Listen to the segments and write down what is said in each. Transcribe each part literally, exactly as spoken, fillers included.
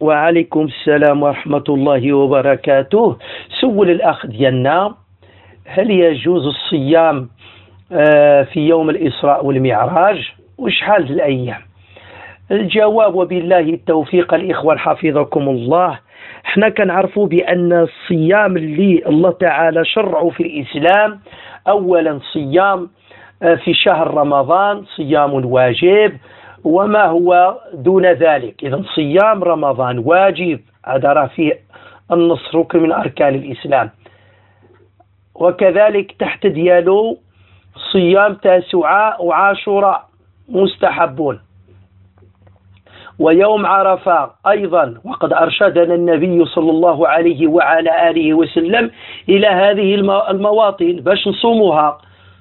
وعليكم السلام ورحمة الله وبركاته. سول الأخ ديالنا: هل يجوز الصيام آه، في يوم الإسراء والمعراج وشحال الأيام؟ الجواب وبالله التوفيق. الإخوة حفظكم الله، احنا كنعرفوا بأن الصيام اللي الله تعالى شرعه في الإسلام أولا صيام في شهر رمضان، صيام واجب، وما هو دون ذلك. إذن صيام رمضان واجب، هذا راه فيه النص ركن من أركان الإسلام. وكذلك تحت ديالو صيام تاسعاء وعاشوراء مستحبون، ويوم عرفة أيضا، وقد أرشدنا النبي صلى الله عليه وعلى آله وسلم إلى هذه المواطن باش نصوموها: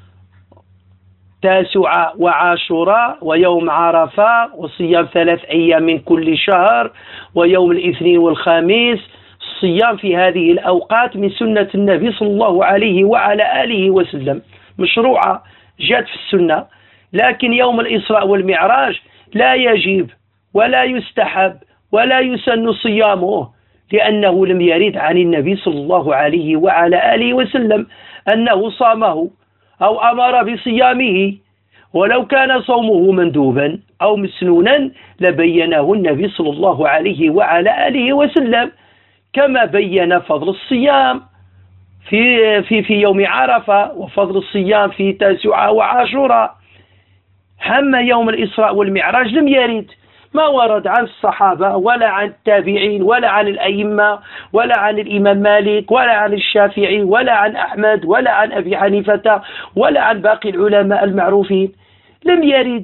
تاسعاء وعاشوراء ويوم عرفة، وصيام ثلاث أيام من كل شهر، ويوم الاثنين والخميس. الصيام في هذه الأوقات من سنة النبي صلى الله عليه وعلى آله وسلم، مشروعة، جاءت في السنة. لكن يوم الإسراء والمعراج لا يجب ولا يستحب ولا يسن صيامه، لأنه لم يرد عن النبي صلى الله عليه وعلى آله وسلم أنه صامه أو أمر بصيامه. ولو كان صومه مندوبا أو مسنونا لبينه النبي صلى الله عليه وعلى آله وسلم، كما بين فضل الصيام في في في يوم عرفة وفضل الصيام في تاسعاء وعاشوراء. أما يوم الإسراء والمعراج لم يرد، ما ورد عن الصحابة ولا عن التابعين ولا عن الأئمة ولا عن الإمام مالك ولا عن الشافعي ولا عن أحمد ولا عن أبي حنيفة ولا عن باقي العلماء المعروفين. لم يرد،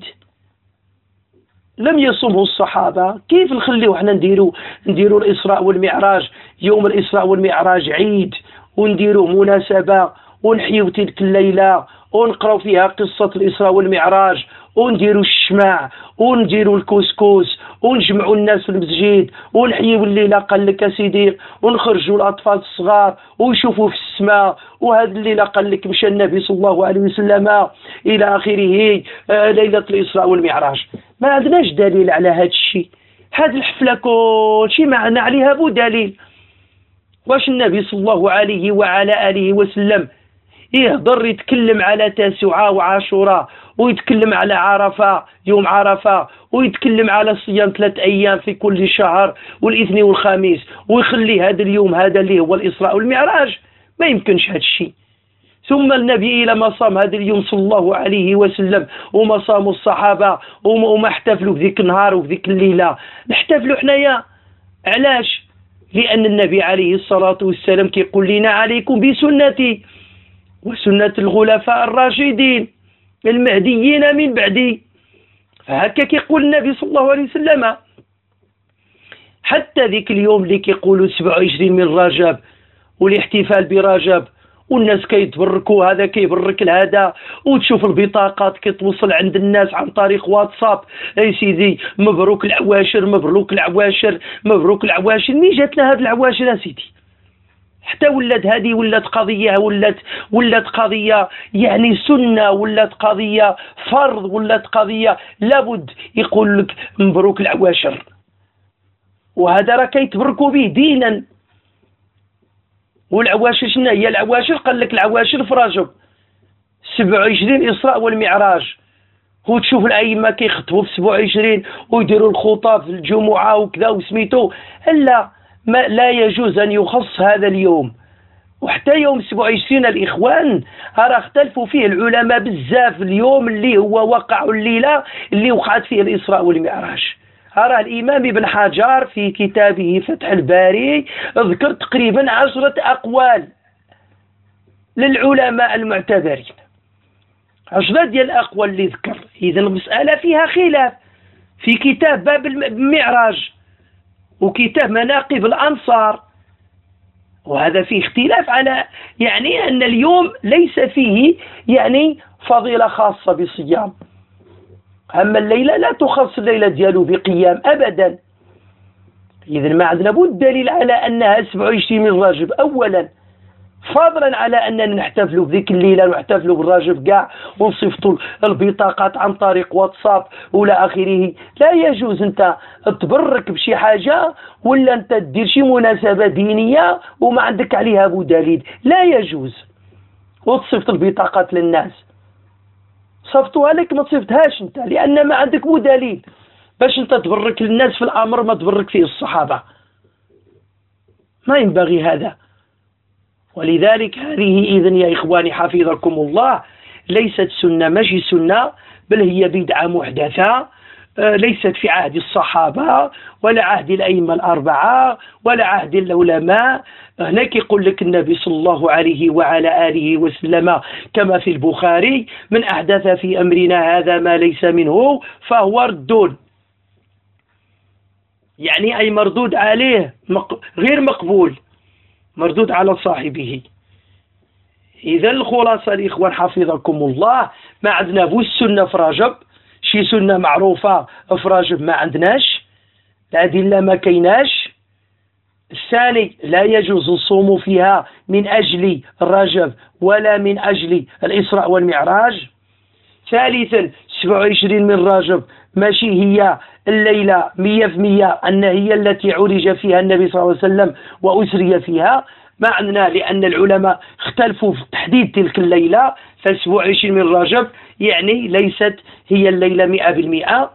لم يصمه الصحابة. كيف نخليه احنا نديروا نديروا الإسراء والمعراج، يوم الإسراء والمعراج عيد، ونديروه مناسبة ونحيوا تلك الليلة ونقرأوا فيها قصة الإسراء والمعراج، ونديروا الشمع ونديروا الكسكس ونجمعوا الناس في المسجد ونحيوا الليلة، قال لك سيدي، ونخرجوا الأطفال الصغار ويشوفوا في السماء، وهذه الليلة قال لك مشى النبي صلى الله عليه وسلم إلى آخره، آه ليلة الإسراء والمعراج. ما عندناش دليل على هذا الشيء. هذه الحفلة كل شيء معنا عليها بو دليل. واش النبي صلى الله عليه وعلى آله وسلم يهضر يتكلم على تاسعاء وعاشوراء، ويتكلم على عرفة يوم عرفة، ويتكلم على صيام ثلاث أيام في كل شهر والاثنين والخميس، ويخلي هذا اليوم هذا اللي هو الإسراء والمعراج؟ ما يمكنش هذا الشيء. ثم النبي لما صام هذا اليوم صلى الله عليه وسلم وما صاموا الصحابة وما احتفلوا في ذيك النهار وفي ذيك الليلة، نحتفلوا حنايا. علاش؟ لأن النبي عليه الصلاة والسلام كيقول لنا: عليكم بسنتي وسنة الخلفاء الراشدين المهديين من بعدي. فهكا كيقول النبي صلى الله عليه وسلم. حتى ذيك اليوم اللي كيقولوا سبعة وعشرين من رجب والاحتفال برجب، والناس كيتبركوا، هذا كيبرك لهذا، وتشوف البطاقات كتوصل عند الناس عن طريق واتساب: اي سيدي مبروك العواشر مبروك العواشر مبروك العواشر. مين جاتنا هاد العواشر يا سيدي؟ حتى ولات هذه ولات قضية ولات ولات قضية يعني سنة، ولات قضية فرض، ولات قضية لابد يقول لك مبروك العواشر. وهذا راه كيتبركوا به دينا. والعواشر شنو هي العواشر؟ قال لك العواشر في رجب سبعة وعشرين إسراء والمعراج، وتشوف الأئمة كيخطبوا في سبعة وعشرين ويديروا الخطاب في الجمعة وكذا وسميتو. لا، ما لا يجوز أن يخص هذا اليوم. وحتى يوم سبعة وعشرين الإخوان راه اختلفوا فيه العلماء بزاف. اليوم اللي هو وقع الليلة اللي وقعت فيه الإسراء والمعراج، راه الإمام ابن حجر في كتابه فتح الباري ذكر تقريبا عشرة أقوال للعلماء المعتبرين، عشرة ديال الأقوال اللي ذكر. إذن المسألة فيها خلاف. في كتاب باب المعراج وكتاب مناقب الأنصار، وهذا فيه اختلاف على يعني أن اليوم ليس فيه يعني فضيلة خاصة بصيام. أما الليلة لا تخص الليلة ديالو بقيام أبدا. إذن ما عندنا بود دليل على أنها سبعة وعشرين من رجب أولا. فضلا على أننا نحتفلوا بذيك الليلة ونحتفلوا بالراجب كاع ونصيفطوا البطاقات عن طريق واتساب ولا آخره. لا يجوز أنت تبرك بشي حاجة ولا أنت تدير شي مناسبة دينية وما عندك عليها أبو دليل، لا يجوز. وتصيفط البطاقات للناس، صفتوها لك ما تصيفتهاش أنت، لأن ما عندك مو دليل باش أنت تبرك للناس في الأمر ما تبرك فيه الصحابة. ما ينبغي هذا. ولذلك هذه إذن يا إخواني حفظكم الله ليست سنة، ماشي سنة، بل هي بدعة محدثة ليست في عهد الصحابة ولا عهد الأئمة الأربعة ولا عهد العلماء. هناك يقول لك النبي صلى الله عليه وعلى آله وسلم كما في البخاري: من أحدث في أمرنا هذا ما ليس منه فهو رد، يعني أي مردود عليه، غير مقبول، مردود على صاحبه. إذا الخلاصة الإخوان حفظكم الله، ما عندنا بو السنة في رجب، شي سنة معروفة في رجب ما عندناش، الأدلة ما كيناش. الثاني لا يجوز الصوم فيها من أجل رجب ولا من أجل الإسراء والمعراج. ثالثا سبعة وعشرين من رجب ماشي هي الليلة مية في مية أن هي التي عرج فيها النبي صلى الله عليه وسلم وأسري فيها، ما عندنا، لأن العلماء اختلفوا في تحديد تلك الليلة. فسبعة وعشرين من رجب يعني ليست هي الليلة مئة بالمئة.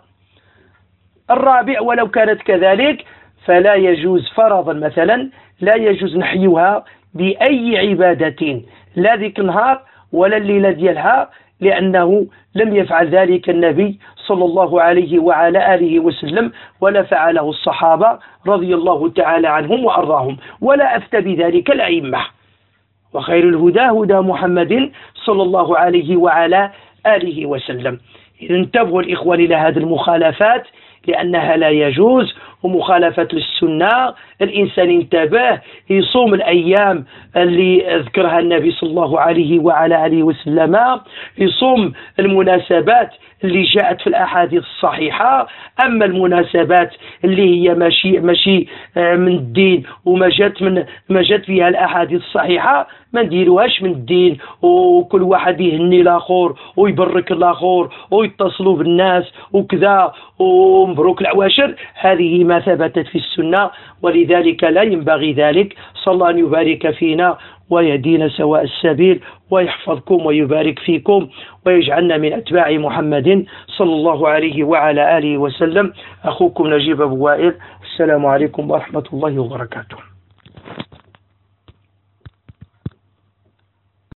الرابع ولو كانت كذلك فلا يجوز فرضا مثلا لا يجوز نحيوها بأي عبادة، لا ذيك النهار ولا الليلة ديالها، لأنه لم يفعل ذلك النبي صلى الله عليه وعلى آله وسلم ولا فعله الصحابة رضي الله تعالى عنهم وأرضاهم، ولا أفتى بذلك الأئمة. وخير الهدى هدى محمد صلى الله عليه وعلى آله وسلم. إذا انتبهوا الإخوان إلى هذه المخالفات لأنها لا يجوز، ومخالفة للسنة. الإنسان انتبه يصوم الأيام اللي ذكرها النبي صلى الله عليه وعلى آله وسلم، يصوم المناسبات اللي جاءت في الأحاديث الصحيحة. أما المناسبات اللي هي ماشي ماشي من الدين وما جات من ما جات فيها الأحاديث الصحيحة ما نديروهاش من الدين، وكل واحد يهني الآخر ويبرك الآخر ويتصلوا بالناس وكذا ومبروك العواشر. هذه ما ثبتت في السنة، ولذلك لا ينبغي ذلك. صلى الله أن يبارك فينا ويهدينا سواء السبيل ويحفظكم ويبارك فيكم ويجعلنا من أتباع محمد صلى الله عليه وعلى آله وسلم. أخوكم نجيب أبو وائل، السلام عليكم ورحمة الله وبركاته.